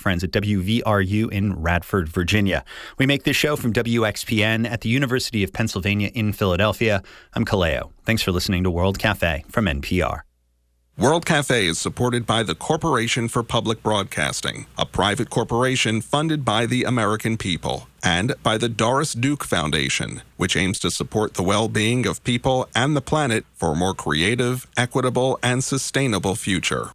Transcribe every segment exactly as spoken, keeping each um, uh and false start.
friends at W V R U in Radford, Virginia. We make this show from W X P N at the University of Pennsylvania in Philadelphia. I'm Kaleo. Thanks for listening to World Cafe from N P R. World Cafe is supported by the Corporation for Public Broadcasting, a private corporation funded by the American people, and by the Doris Duke Foundation, which aims to support the well-being of people and the planet for a more creative, equitable, and sustainable future.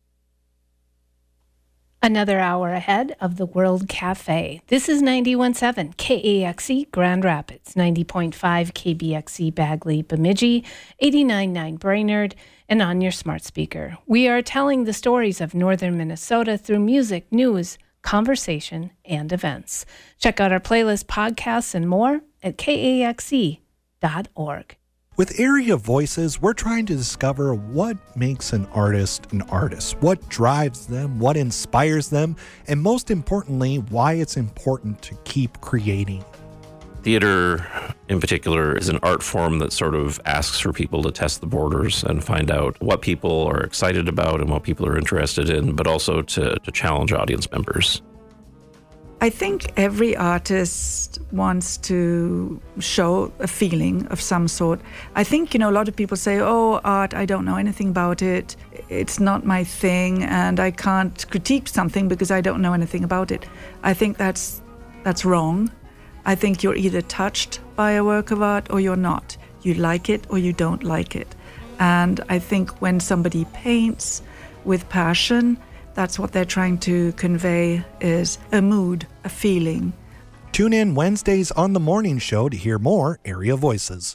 Another hour ahead of the World Cafe. This is ninety-one point seven K A X E Grand Rapids, ninety point five K B X E Bagley Bemidji, eighty-nine point nine Brainerd, and on your smart speaker. We are telling the stories of northern Minnesota through music, news, conversation, and events. Check out our playlist, podcasts, and more at K A X E dot org. With Area Voices, we're trying to discover what makes an artist an artist, what drives them, what inspires them, and most importantly, why it's important to keep creating. Theater, in particular, is an art form that sort of asks for people to test the borders and find out what people are excited about and what people are interested in, but also to, to challenge audience members. I think every artist wants to show a feeling of some sort. I think, you know, a lot of people say, oh, art, I don't know anything about it. It's not my thing, and I can't critique something because I don't know anything about it. I think that's that's wrong. I think you're either touched by a work of art or you're not. You like it or you don't like it. And I think when somebody paints with passion, that's what they're trying to convey, is a mood, a feeling. Tune in Wednesdays on The Morning Show to hear more Area Voices.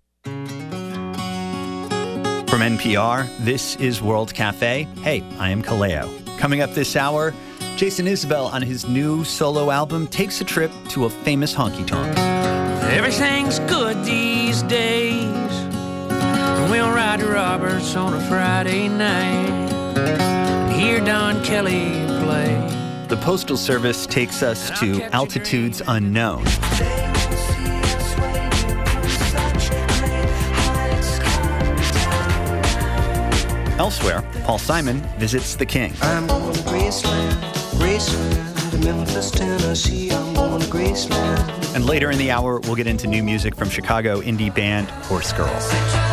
From N P R, this is World Cafe. Hey, I am Kaleo. Coming up this hour, Jason Isbell on his new solo album takes a trip to a famous honky-tonk. Everything's good these days. We'll ride to Roberts on a Friday night. Hear Don Kelly play. The Postal Service takes us to altitudes unknown. Elsewhere, Paul Simon visits the King. I'm going to Graceland, Graceland, to Memphis, Tennessee. I'm going to Graceland. And later in the hour, we'll get into new music from Chicago indie band Horse Girls.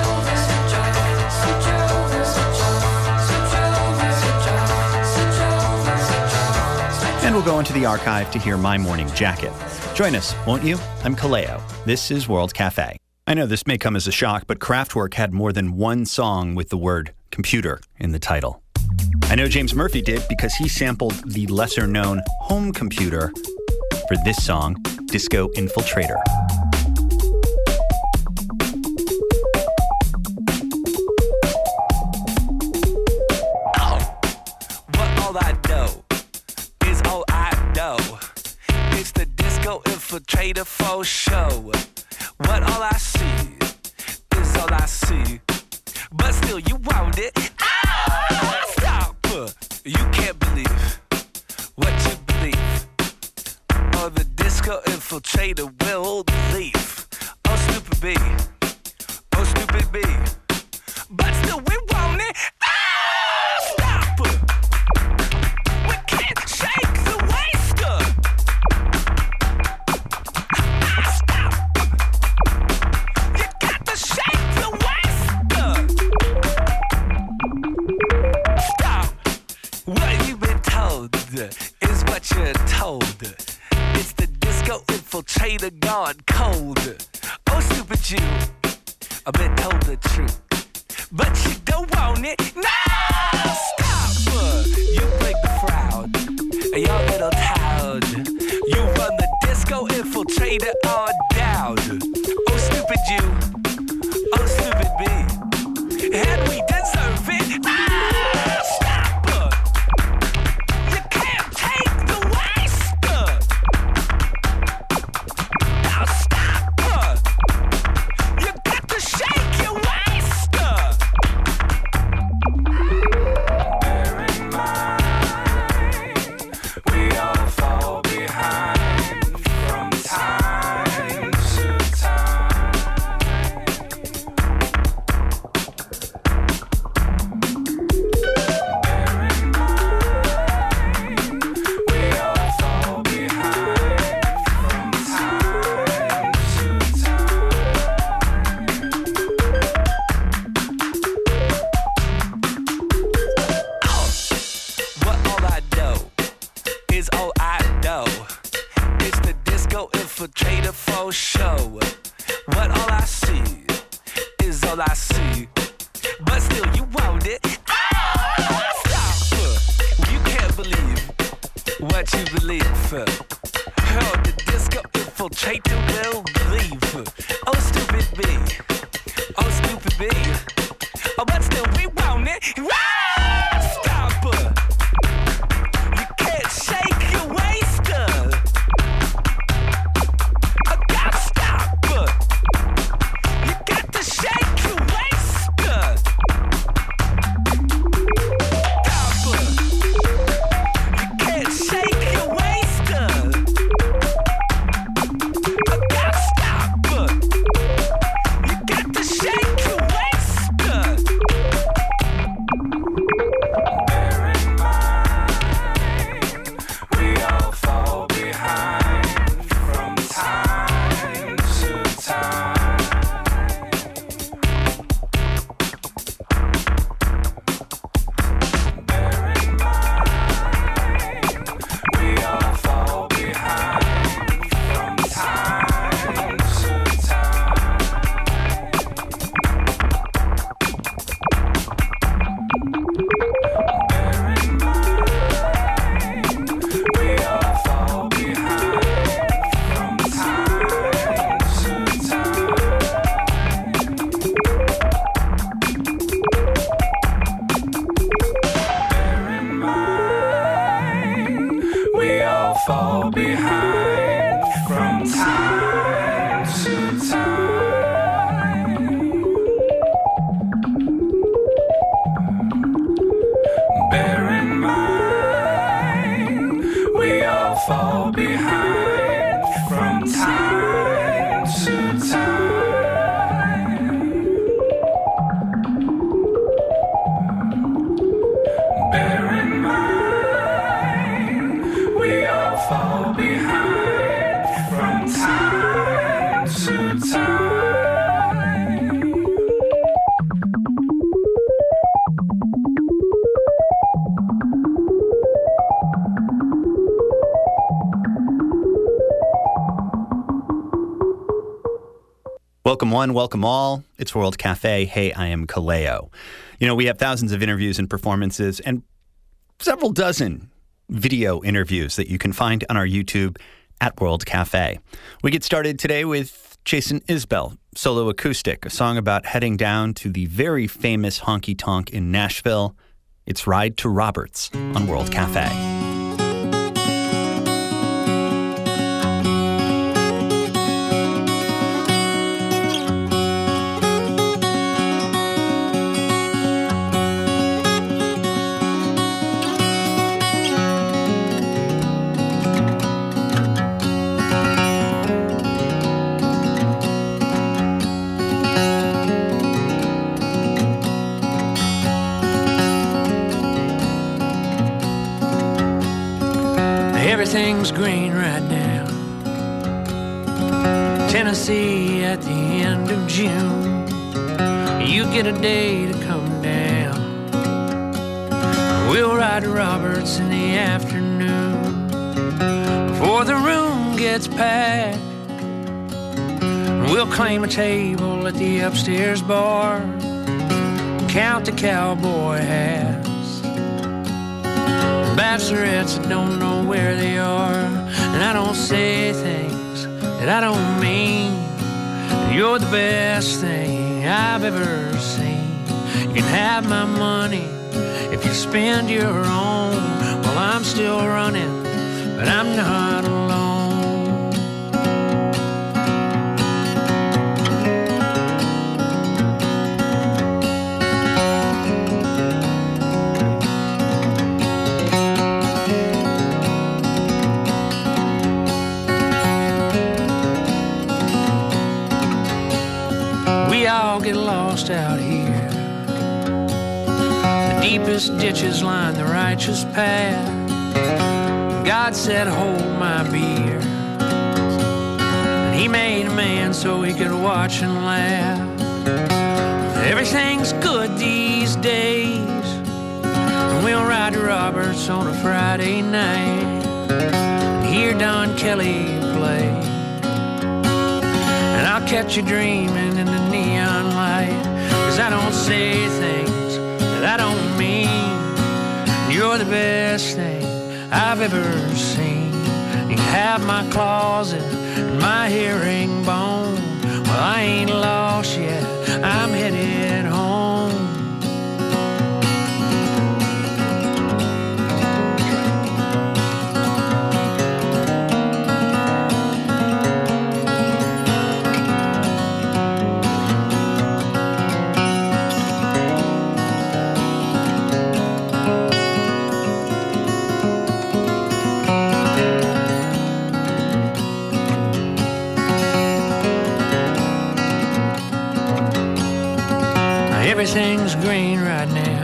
And we'll go into the archive to hear My Morning Jacket. Join us, won't you? I'm Kaleo. This is World Cafe. I know this may come as a shock, but Kraftwerk had more than one song with the word computer in the title. I know James Murphy did because he sampled the lesser-known Home Computer for this song, Disco Infiltrator. Infiltrator for show. What all I see is all I see. But still you want it. Ah, stop. You can't believe what you believe. Or the disco infiltrator will leave. Oh stupid B. Oh stupid B. But still we want it. Ah, stop. We can't shake the waster. Is what you're told. It's the disco infiltrator gone cold. Oh, stupid you, I've been told the truth, but you don't want it. No, stop. You break the crowd, your little town. You run the disco infiltrator on down. Oh, stupid you, oh, stupid me, and we deserve it. Ah! Time is all I know. It's the disco infiltrator for show. What all I see is all I see. But still you want it. Ah, stop. You can't believe what you believe. Oh, the disco infiltrator will believe. Oh, stupid me. Oh, stupid me. Oh, but still we want it. Ah, stop. You can't shake your waist. I gotta stop. You got to shake your waist. Stop. You can't shake your waist. I gotta stop. You got to shake your waist. Bear in mind, we all fall behind from time to time. Bear in mind, we all fall behind from time to time. Bear in mind, we all fall behind from time to time. Bear in mind, we all fall behind from time to time. Bear in mind, we all fall behind from time to time. Bear in mind, we all fall behind from time to time. Welcome one, welcome all. It's World Cafe. Hey, I am Kaleo. You know, we have thousands of interviews and performances and several dozen video interviews that you can find on our YouTube at World Cafe. We get started today with Jason Isbell, solo acoustic, a song about heading down to the very famous honky tonk in Nashville. It's Ride to Roberts on World Cafe. Everything's green right now. Tennessee at the end of June. You get a day to come down. We'll ride to Roberts in the afternoon before the room gets packed. We'll claim a table at the upstairs bar, count the cowboy hats. Bachelorettes that don't know where they are, and I don't say things that I don't mean. You're the best thing I've ever seen. You can have my money if you spend your own. Well, I'm still running, but I'm not alone. We all get lost out here. The deepest ditches line the righteous path. God said, hold my beer. And he made a man so he could watch and laugh. Everything's good these days. And we'll ride to Roberts on a Friday night. Kelly play. And I'll catch you dreaming in the neon light, 'cause I don't say things that I don't mean. You're the best thing I've ever seen. You have my closet and my herringbone. Well, I ain't lost yet, I'm headed home. Everything's green right now.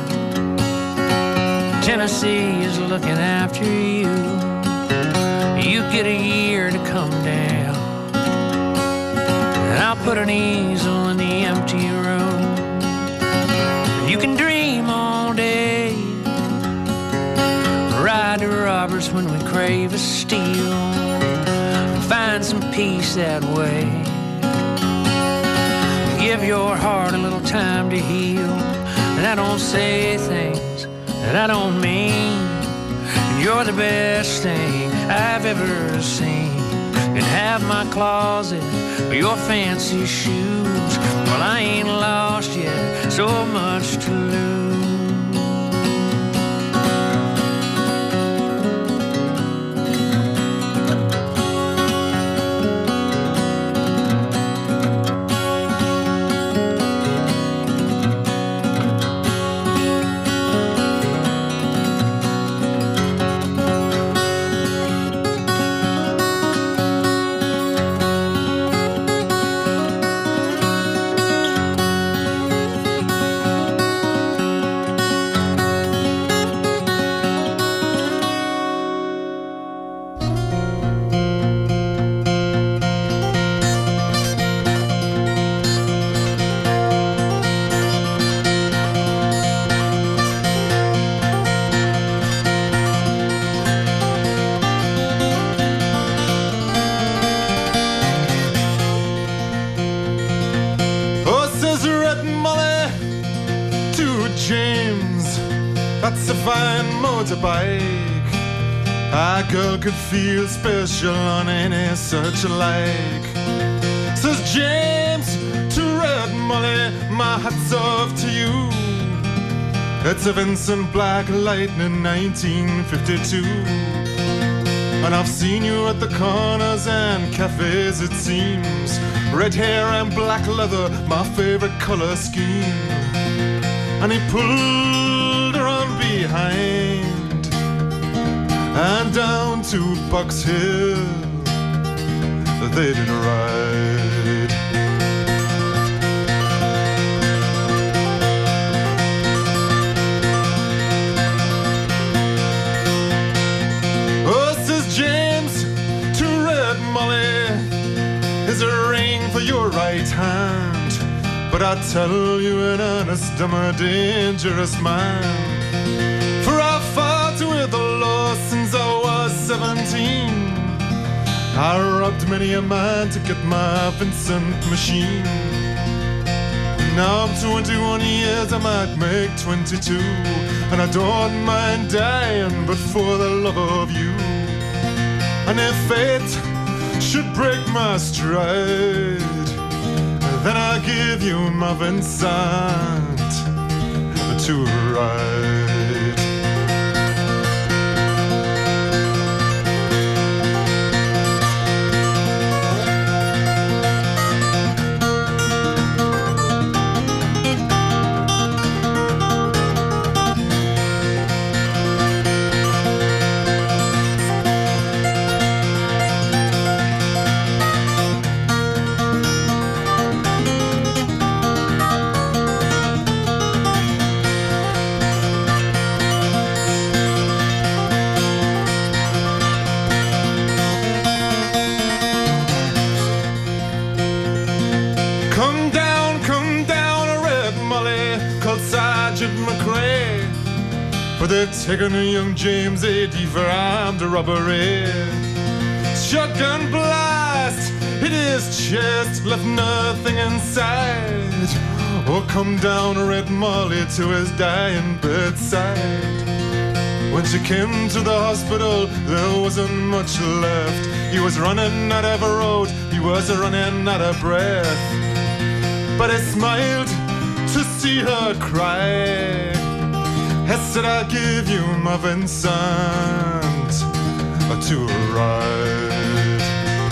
Tennessee is looking after you. You get a year to come down, and I'll put an easel in the empty room. You can dream all day, ride to Roberts when we crave a steal, find some peace that way. Give your heart a little time to heal. And I don't say things that I don't mean. You're the best thing I've ever seen. And have my closet or your fancy shoes. Well, I ain't lost yet, so much to lose. That's a fine motorbike. A girl could feel special on any such like. Says James to Red Molly, my hat's off to you. It's a Vincent Black Lightning nineteen fifty-two. And I've seen you at the corners and cafes, it seems. Red hair and black leather, my favorite color scheme. And he pulled her on behind and down to Box Hill they did ride. Oh, says James to Red Molly, is a ring for your right hand. But I tell you in earnest, I'm a dangerous man. For I fought with the law since I was seventeen. I robbed many a man to get my Vincent machine. Now I'm twenty-one years, I might make twenty-two. And I don't mind dying, but for the love of you. And if fate should break my stride, then I'll give you my Vincent to ride. For they're taking a young James A D for armed robbery. shotgun blast hit his chest, left nothing inside. Oh, come down, Red Molly, to his dying bedside. When she came to the hospital, there wasn't much left. He was running out of a road, he was running out of breath. But I smiled to see her cry. I said, I'll give you my Vincent to ride.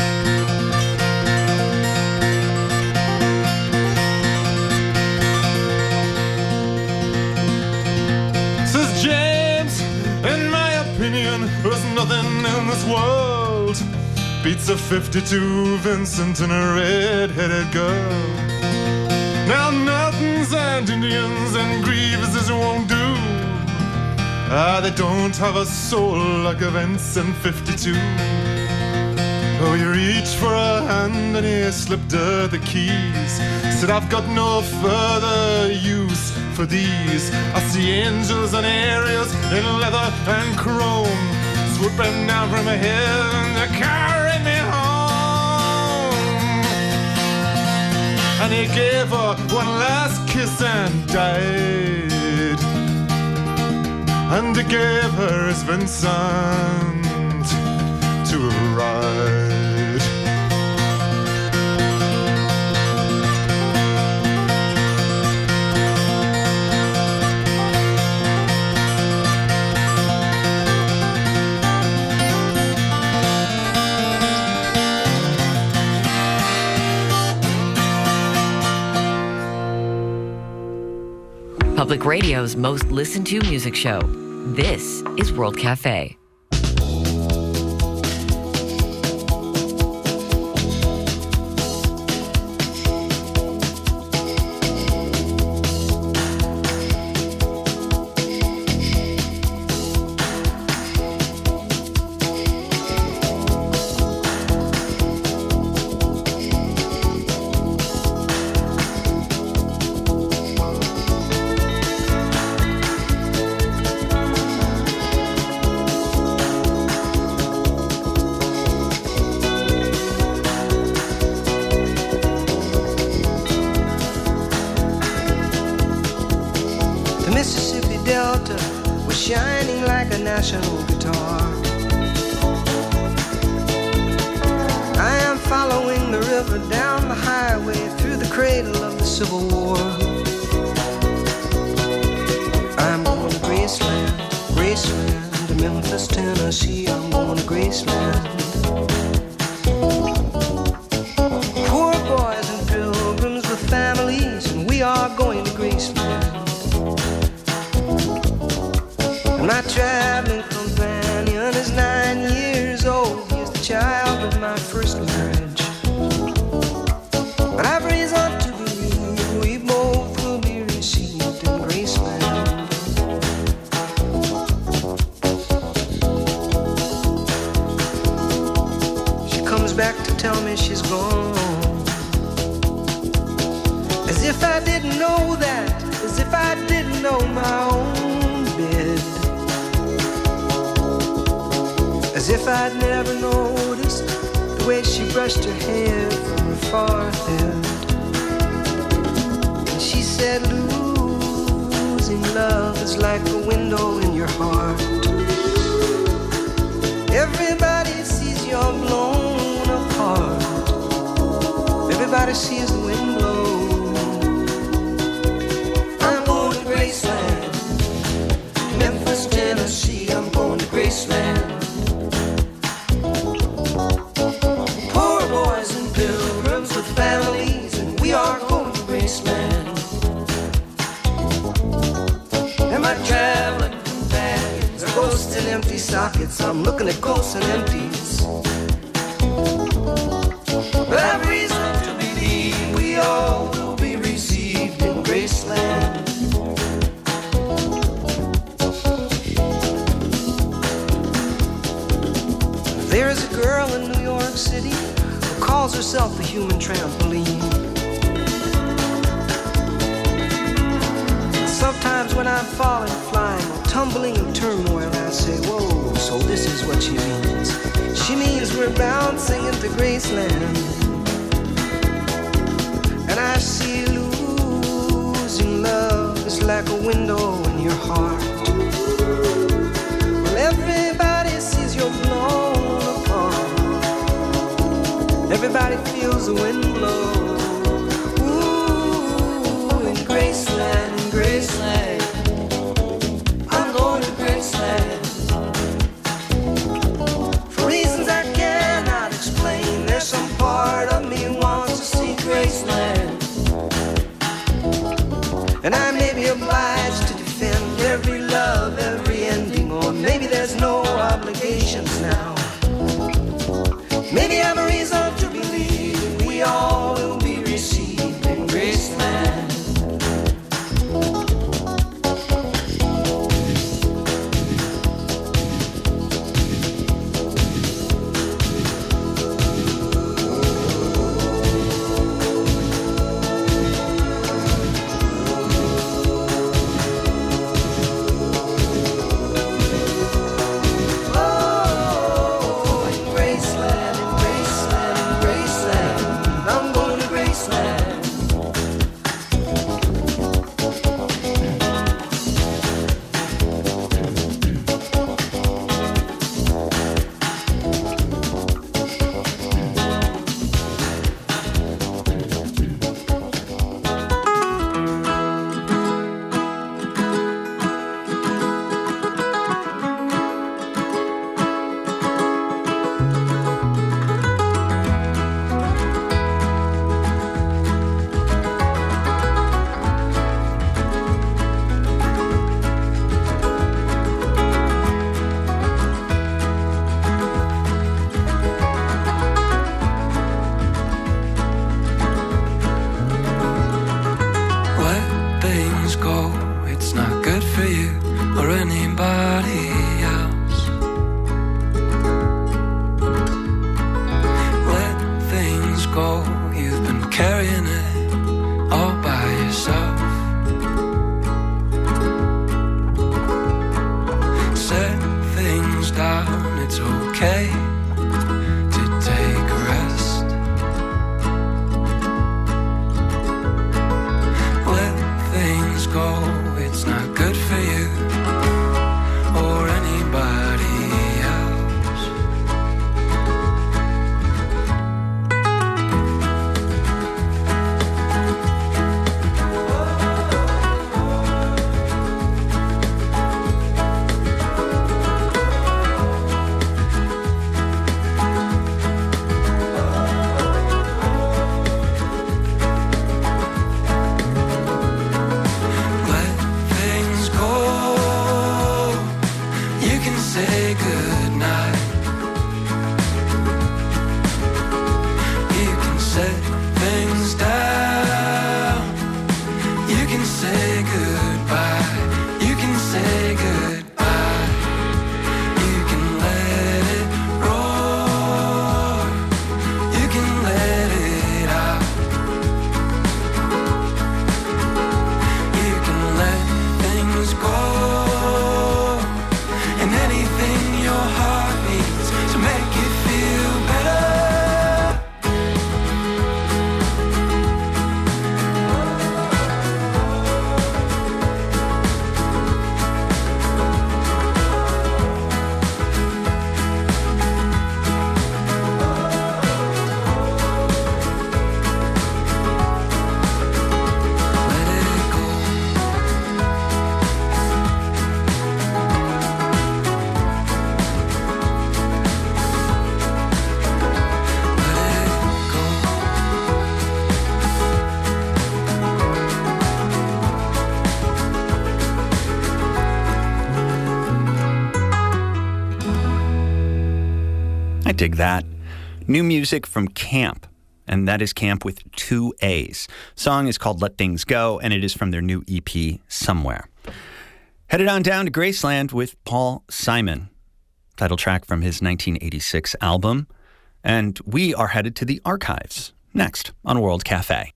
Says James, in my opinion, there's nothing in this world beats a fifty-two Vincent and a red-headed girl. Now mountains and Indians and Grieveses won't do. Ah, they don't have a soul like a Vincent fifty-two. Oh, he reached for a hand and he slipped her the keys. Said, I've got no further use for these. I see angels and aerials in leather and chrome, swooping down from heaven to carry me home. And he gave her one last kiss and died. And he gave her his Vincent to ride. Public Radio's most listened to music show. This is World Cafe. Tumbling in turmoil, I say, whoa, so this is what she means. She means we're bouncing into Graceland, and I see losing love is like a window in your heart. Well, everybody sees you're blown apart. Everybody feels the wind blow. Ooh, in Graceland, in Graceland, I'm going to Graceland. For reasons I cannot explain, there's some part of me wants to see Graceland. And I may be obliged to defend every love, every ending, or maybe there's no obligations now. Maybe I'm a reason to believe we all will be received in Graceland. Dig that. New music from Camp, and that is Camp with two A's. Song is called Let Things Go, and it is from their new E P, Somewhere. Headed on down to Graceland with Paul Simon, title track from his nineteen eighty-six album. And we are headed to the archives next on World Cafe.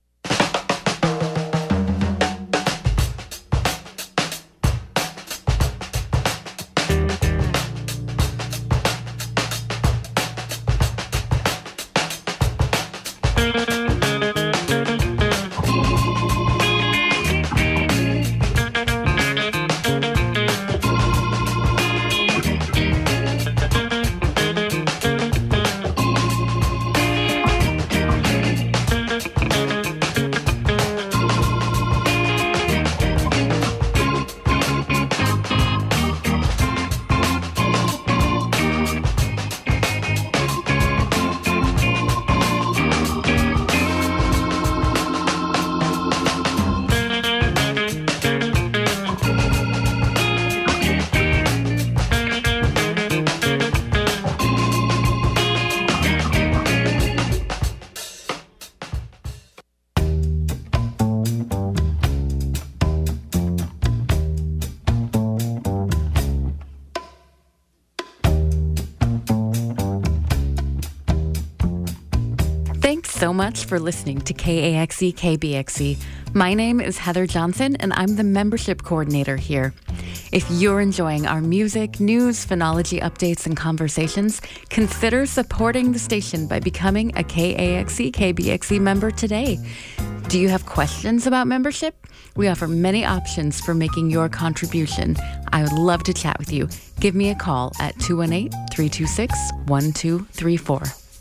so much for listening to K A X E K B X E. My name is Heather Johnson, and I'm the membership coordinator here. If you're enjoying our music, news, phonology updates, and conversations, consider supporting the station by becoming a K A X E K B X E member today. Do you have questions about membership? We offer many options for making your contribution. I would love to chat with you. Give me a call at two one eight, three two six, one two three four.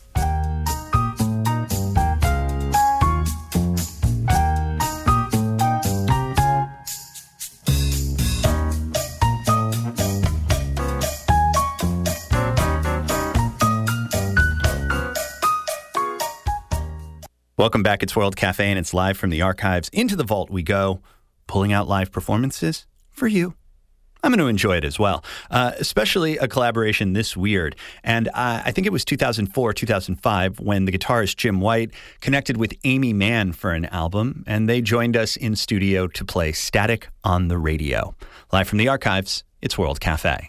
Welcome back. It's World Cafe, and it's live from the archives. Into the vault we go, pulling out live performances for you. I'm going to enjoy it as well, uh, especially a collaboration this weird. And uh, I think it was two thousand four, two thousand five when the guitarist Jim White connected with Amy Mann for an album, and they joined us in studio to play Static on the Radio. Live from the archives, it's World Cafe.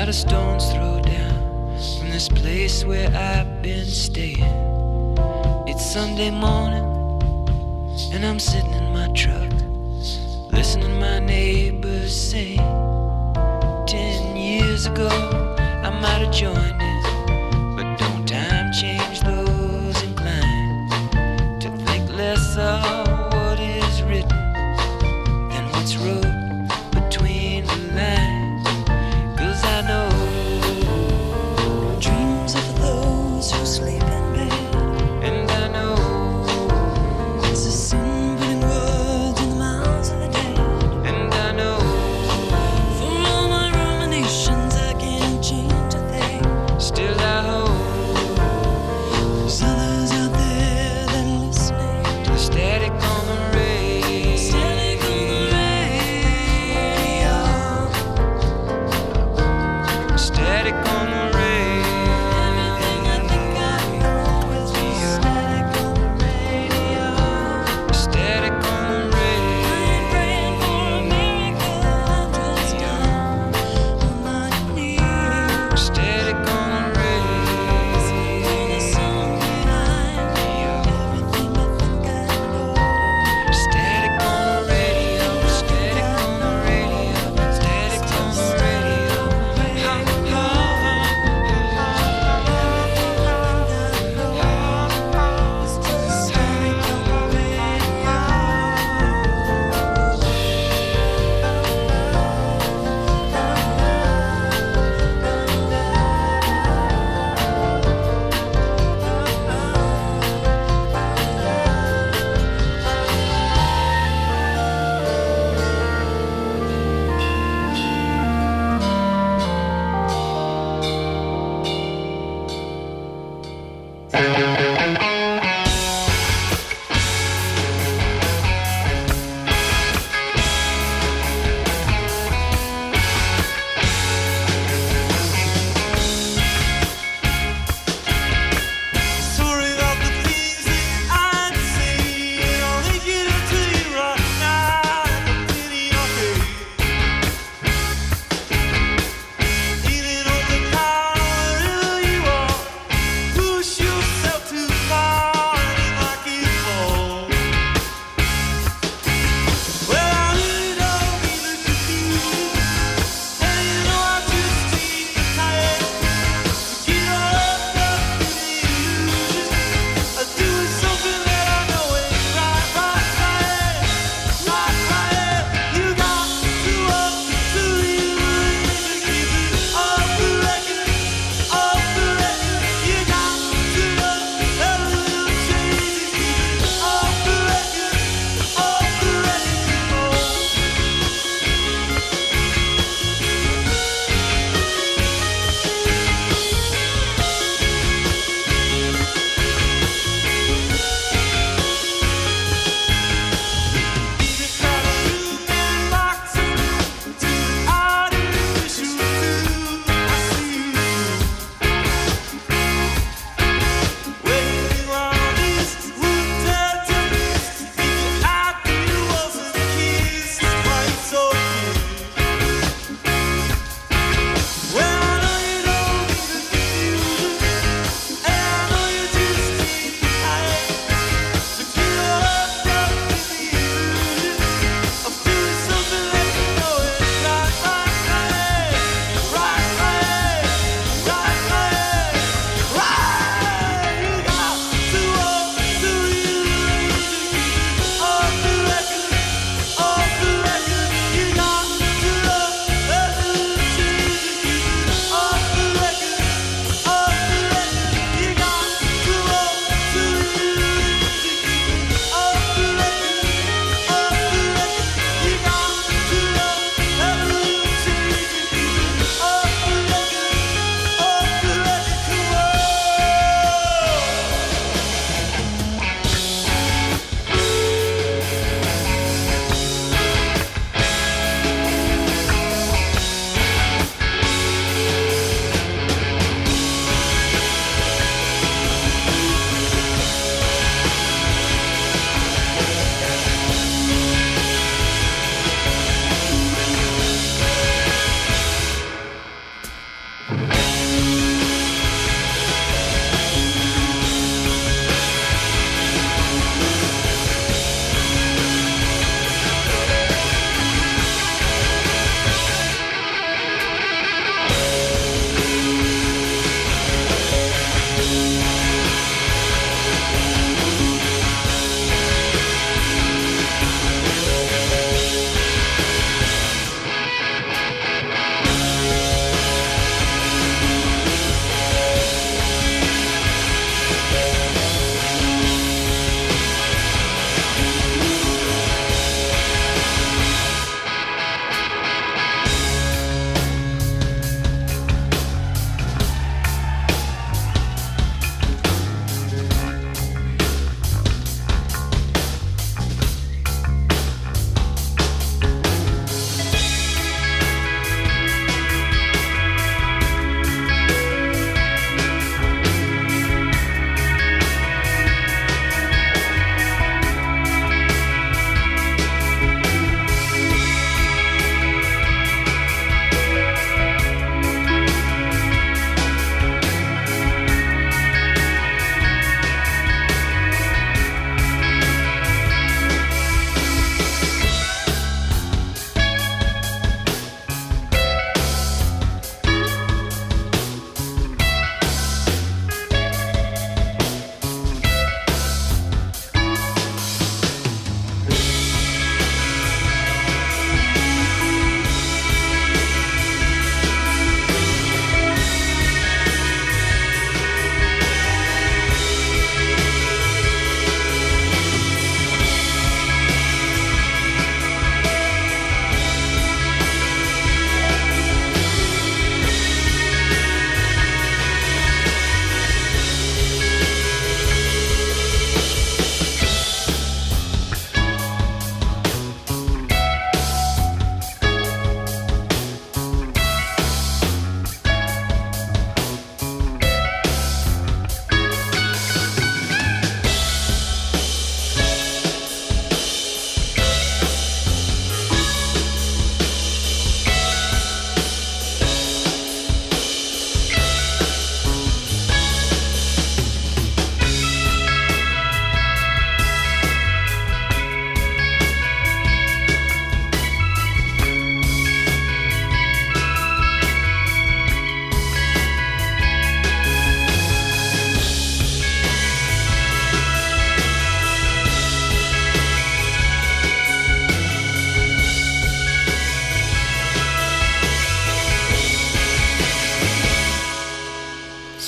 Not a stone's throw down from this place where I've been staying. It's Sunday morning and I'm sitting in my truck, listening to my neighbors say, ten years ago I might have joined it, but don't time change those inclined to think less of what is written than what's wrote between the lines. Cause I know dreams of those who sleep in bed, and I know it's a sin putting words in the mouths of the dead, and I know for all my ruminations I can't change a thing.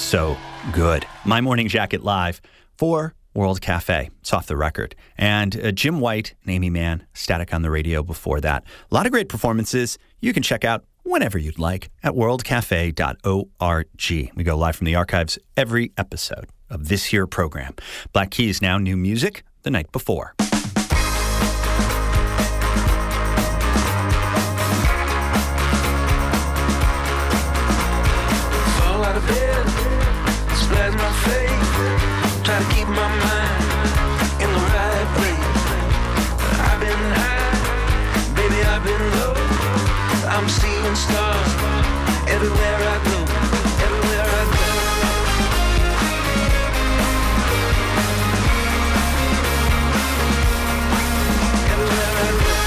so good. My Morning Jacket live for World Cafe. It's off the record. And uh, Jim White and Amy Mann, Static on the Radio before that. A lot of great performances you can check out whenever you'd like at world cafe dot org. We go live from the archives every episode of this here program. Black Keys Now, new music the night before. Fall out of bed, splash my face, try to keep my mind in the right place. I've been high, baby, I've been low. I'm seeing stars everywhere I go, everywhere I go. Everywhere I go.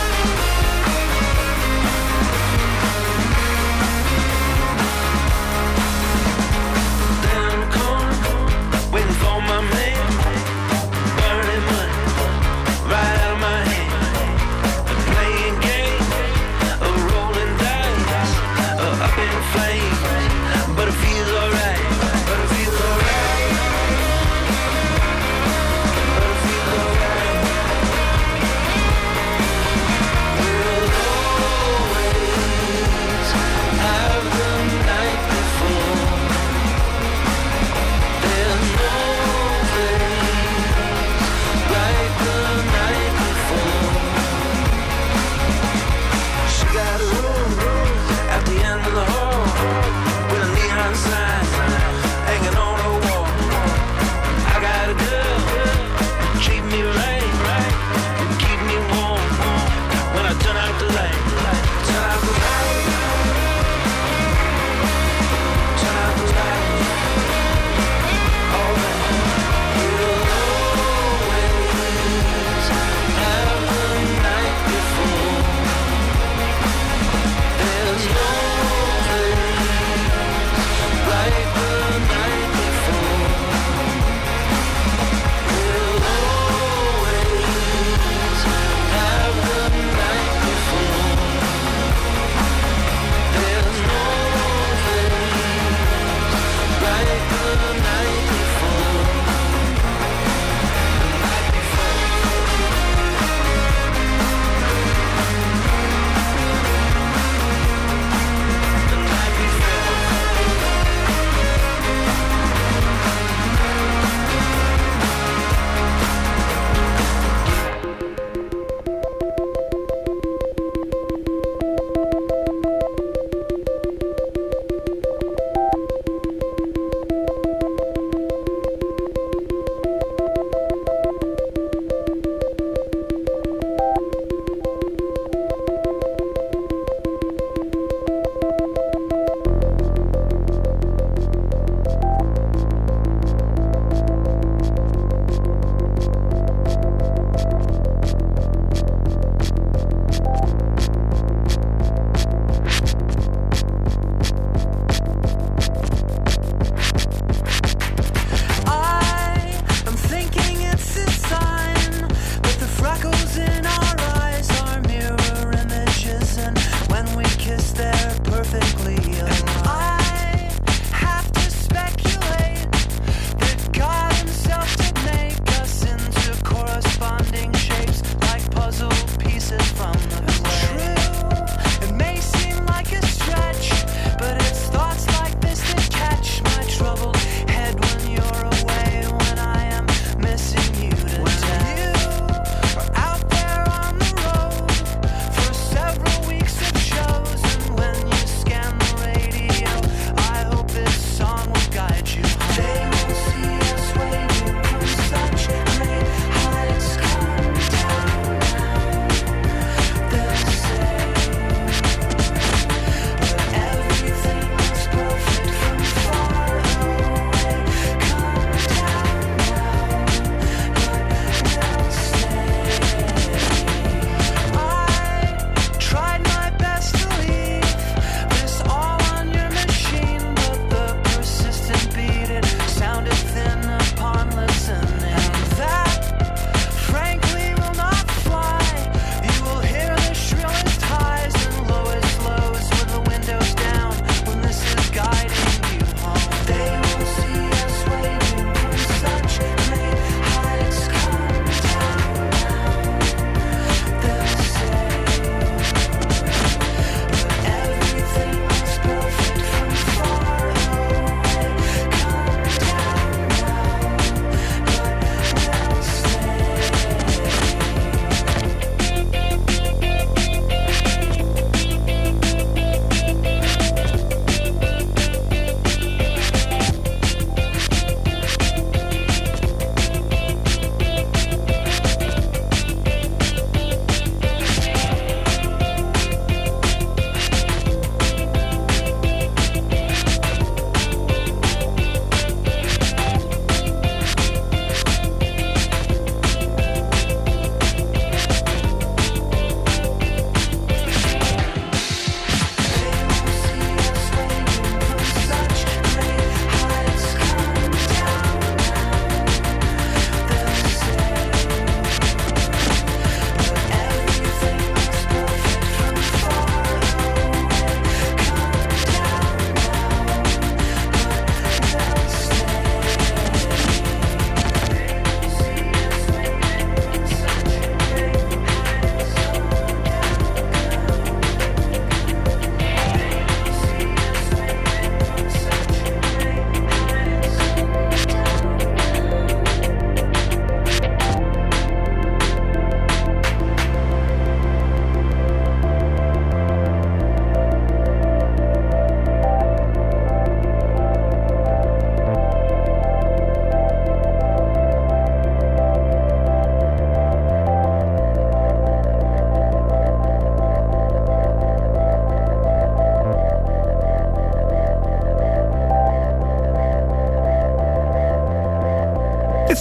Down the corner, waiting for my man, burning money right out of my hand. They're playing games, a rolling dice, uh, up in flames.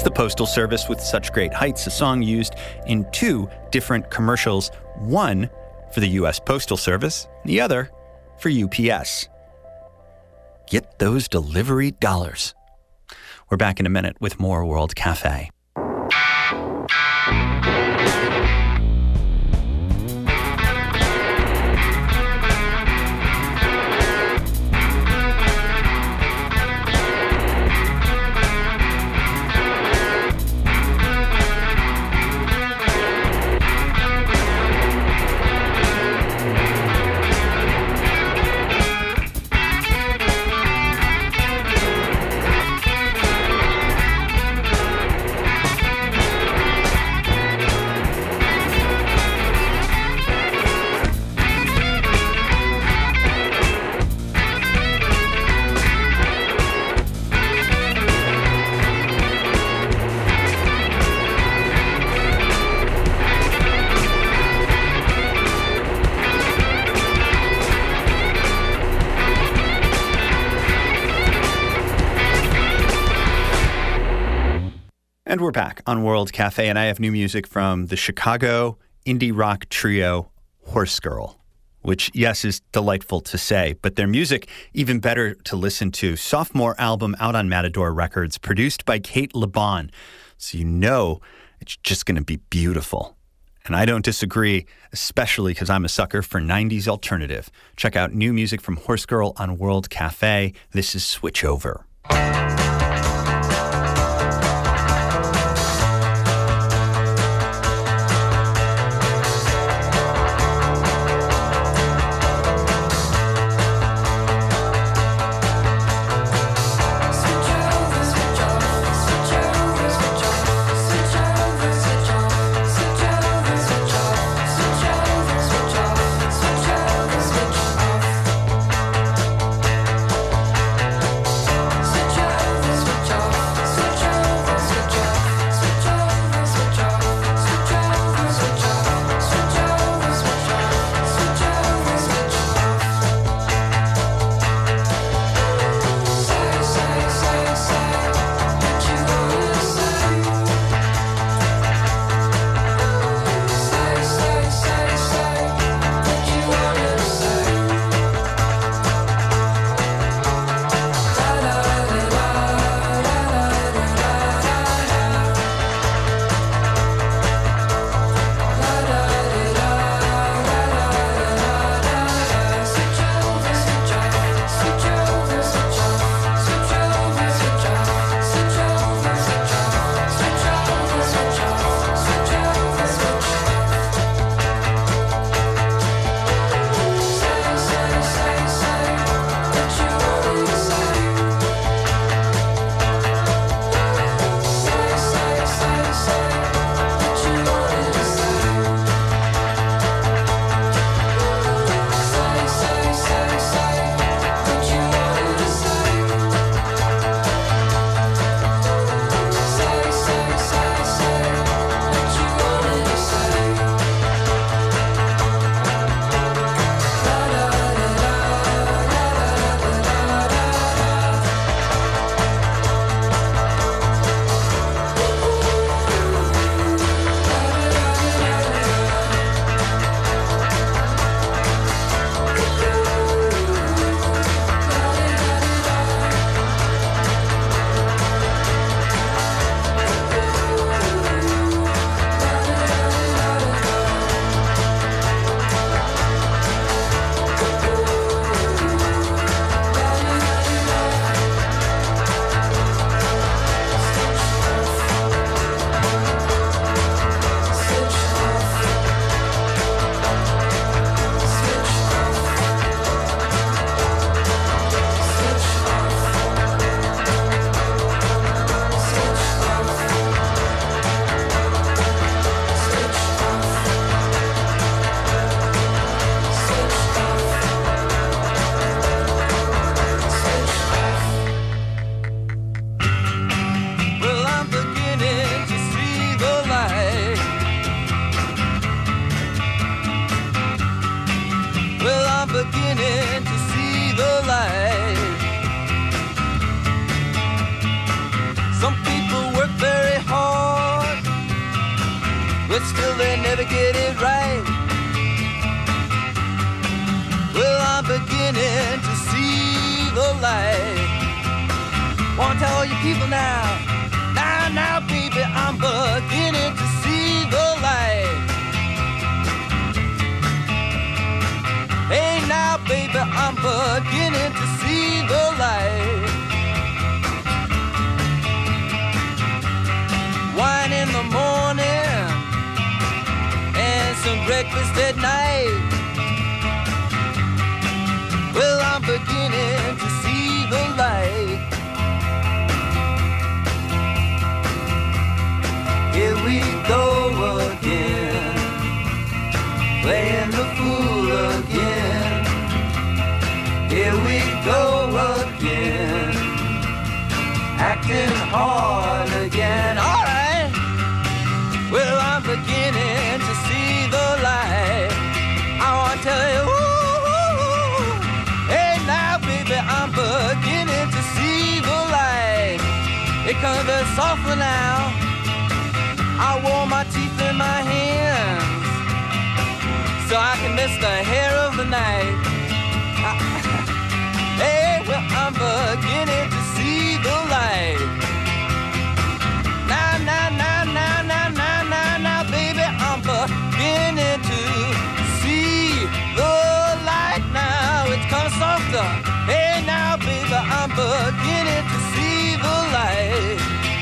It's the Postal Service with Such Great Heights, a song used in two different commercials, one for the U S Postal Service, the other for U P S. Get those delivery dollars. We're back in a minute with more World Cafe. And we're back on World Cafe, and I have new music from the Chicago indie rock trio Horse Girl, which, yes, is delightful to say, but their music even better to listen to. Sophomore album out on Matador Records, produced by Kate LeBon. So you know it's just going to be beautiful. And I don't disagree, especially because I'm a sucker for nineties alternative. Check out new music from Horse Girl on World Cafe. This is Switch Over. Switch still they never get it right. Well, I'm beginning to see the light. Want to tell all you people now, now, now, baby, I'm beginning to see the light. Hey, now, baby, I'm beginning to see the light. Wine in the morning and some breakfast at night. Well, I'm beginning to see the light. Here we go again, playing the fool again. Here we go again, acting hard again. All right. Well, I'm beginning to see the light. I want to tell you, ooh, hey now, baby, I'm beginning to see the light. It comes very softly now. I wore my teeth in my hands so I can miss the hair of the night. Hey, well, I'm beginning to see the light. Now, now, now, now, now, now, now, now, baby, I'm beginning to see the light now. It's coming softer. Hey, now, baby, I'm beginning to see the light.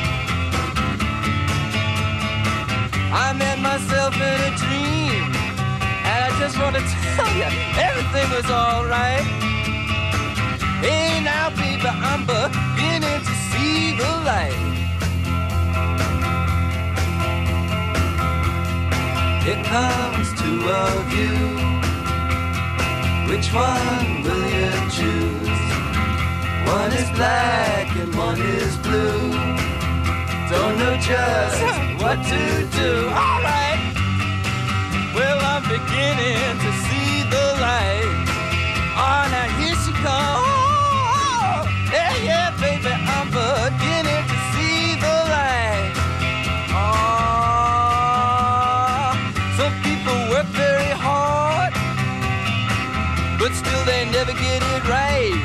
I met myself in a dream, and I just want to tell you, everything was all right. Hey, now, baby, I'm beginning to see the light. Here comes two of you. Which one will you choose? One is black and one is blue. Don't know just what to do. All right. Well, I'm beginning to see the light. Oh, now here she comes. Oh, yeah, yeah, baby, I'm beginning to see the light. Oh, some people work very hard, but still they never get it right.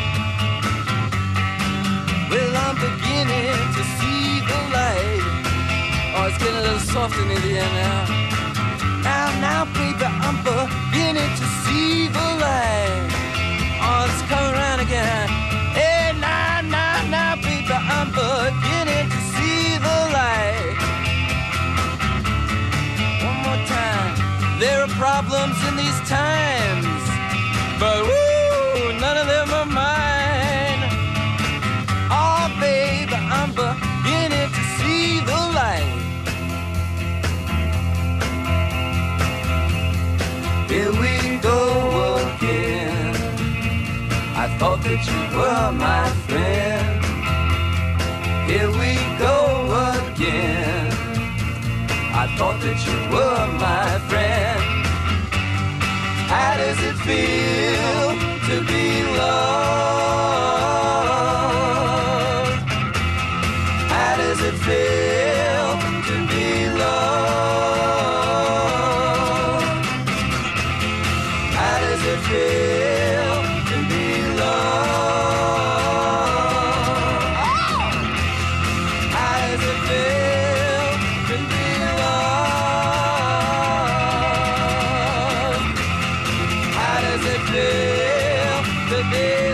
Well, I'm beginning to see the light. Oh, it's getting a little soft in the air now. Now, now, baby, I'm beginning to see the light. Oh, it's coming around again. Hey, now, now, now, baby, I'm beginning to see the light. One more time. There are problems in these times, but woo, none of them are mine. Oh, baby, I'm beginning to see the light. Here we go again. I thought that you were my friend. Here we go again. I thought that you were my friend. How does it feel to be loved? How does it feel to be loved? How does it feel to be loved? Oh! How does it feel to be loved? How does it feel to be